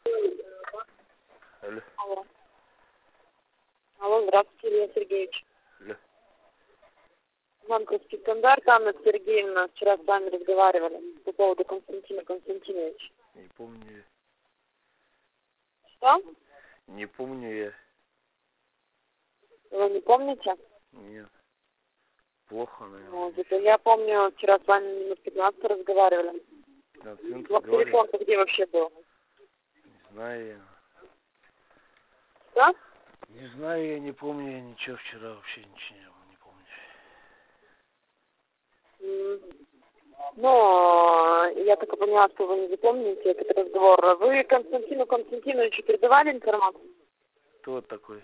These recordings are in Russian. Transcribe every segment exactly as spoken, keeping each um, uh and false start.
Алло. Алло. Алло, здравствуйте, Илья Сергеевич. Алло. Банковский стандарт, Анна Сергеевна, вчера с вами разговаривали по поводу Константина Константиновича. Не помню я. Что? Не помню я. Вы не помните? Нет. Плохо, наверное. Ну, это я помню, вчера с вами минут пятнадцать разговаривали. пятнадцать минут Вот разговаривали. телефон-то где вообще был? Не знаю я. Что? Не знаю я, не помню я ничего вчера, вообще ничего не было, не помню. М, Ну, я так и поняла, что вы не запомните этот разговор. Вы Константину Константиновичу передавали информацию? Кто такой?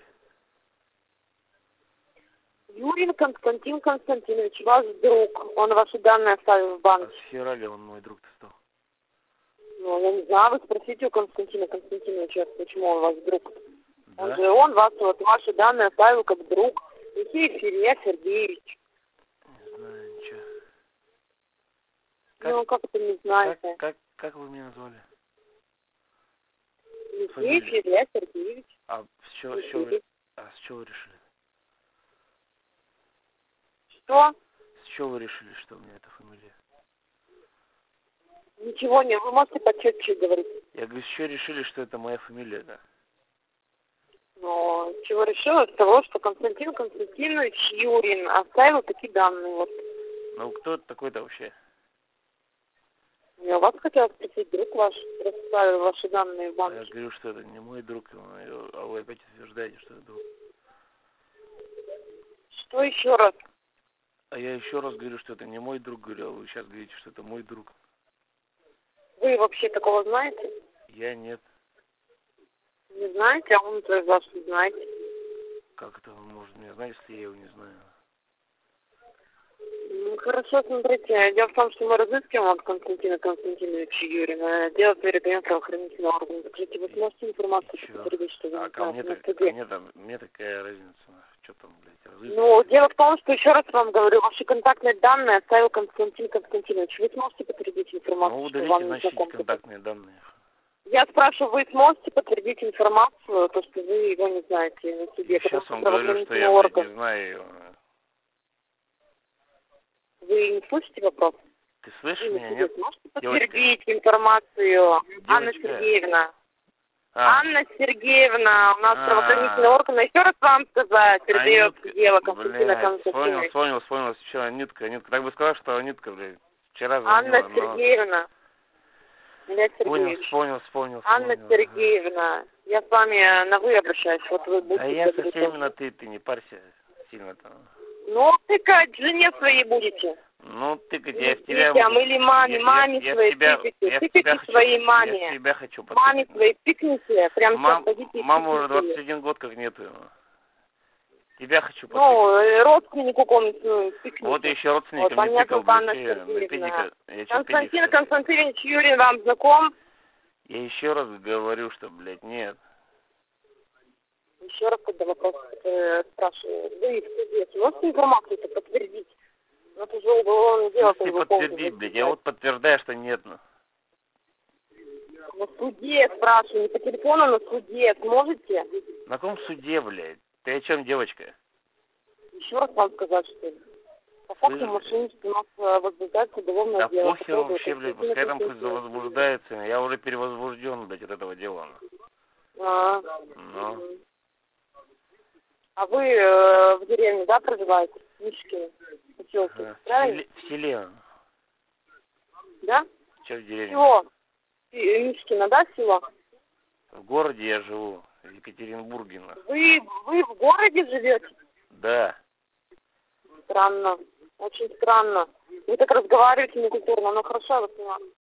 Юрий Константин Константинович, ваш друг. Он ваши данные оставил в А банке. с хера ли он мой друг-то стал? Ну, я не знаю, вы спросите у Константина Константиновича, почему он ваш друг. Он Да? же, он вас, вот, ваши данные оставил как друг. Михеев Илья Сергеевич. Не знаю ничего. Ну, как это не знаете? Как, как, как вы меня назвали? Михеев фамилию? Илья Сергеевич. А с чего, с чего, вы- а с чего вы решили? Что? С чего вы решили, что у меня эта фамилия? Ничего не, вы можете почетче говорить. Я говорю, с чего решили, что это моя фамилия, да? Но чего решила? С того, что Константин Константинович Юрин оставил такие данные. Вот. Ну, кто это такой-то вообще? Я у вас хотела спросить, друг ваш расставил ваши данные в А я банке. говорю, что это не мой друг, а вы опять утверждаете, что это друг. Что еще раз? А я еще раз говорю, что это не мой друг, говорю, а вы сейчас говорите, что это мой друг. Вы вообще такого знаете? Я нет. Не знаете, а он-то вас не знаете. Как это он может меня знать, если я его не знаю? Ну, хорошо, смотрите. Дело в том, что мы разыскиваем от Константина Константиновича Юрина. Дело передаем правоохранительные органы. Скажите, вы сможете информацию Чё? подтвердить, что вы А не ко знаете мне, на так, суде? мне, там, мне такая разница. Что там, блядь, разыскивать? Ну, дело в том, что, еще раз вам говорю, ваши контактные данные оставил Константин Константинович. Вы сможете подтвердить информацию, Ну, что удалите, вам не значит, знаком? контактные данные. Я спрашиваю, вы сможете подтвердить информацию, то, что вы его не знаете на суде? Сейчас Потому вам говорю, что правоохранительный я, блядь, орган. не знаю его. Вы не слышите вопрос? Ты слышишь Вы на меня, суде нет? сможете Девочка. подтвердить информацию? Анна Девочка. Сергеевна. А, Анна Сергеевна, у нас А. правоохранительные органы. Еще раз вам сказать, передает Анютка, дело Константина блядь, вспомнил, Константиновича. вспомнил, вспомнил, еще Анютка, Анютка. Так бы сказал, что Анютка, блядь, вчера Анна звонила, но... Сергеевна. Илья Понял, Сергеевич. вспомнил, вспомнил, Анна вспомнил. Сергеевна, я с вами на вы обращаюсь, вот вы А будете я со говорить. всеми на ты, ты не парься сильно там. Ну, тыкать жене своей будете. Ну, тыкать, Или я в тебя детям, буду... или маме, я- я- маме я в своей тебя- тыкайте. я в Тыкайте тебя хочу- своей Я в маме. тебя хочу Маме потыкать. своей тыкните, прям сейчас Мам, пойдите и маму уже тыкните её. двадцать один год как нету. Тебя хочу потыкать. Ну, э, родственнику какому-нибудь тыкните. Вот еще родственникам Вот, не меня тыкал, зовут Анна блядь, э, Сергеевна. педика. Я чё, Константин педик, что ли? Константинович Юрий вам знаком? Я еще раз говорю, что, блядь, нет. Еще раз, когда вопрос э, спрашиваю, вы в суде сможете информацию-то подтвердить? Ну, это же уголовное дело. Если по поводу подтвердить, блядь, я возбуждать. вот подтверждаю, что нет, ну. На суде спрашиваю, не по телефону, на суде. Сможете? На каком суде, блядь? Ты о чем, девочка? Еще раз вам сказать, что ли? По факту Слышь, мошенничества у нас э, возбуждается уголовное Да дело. похер по поводу вообще, блядь, Константина пускай там хоть Константиновича. возбуждается. Я уже перевозбужден, блядь, от этого дела. ну. А, Ну. мгм. А вы э, в деревне, да, проживаете? В Мишкине? В поселке, Ага. В правильно? селе, в селе. Да? Че в деревне? Село. И- Мишкино, да, село? В городе я живу, в Екатеринбурге. нахуй. Вы, вы в городе живете? Да. Странно. Очень странно. Вы так разговариваете некультурно, но хорошо, я вас поняла.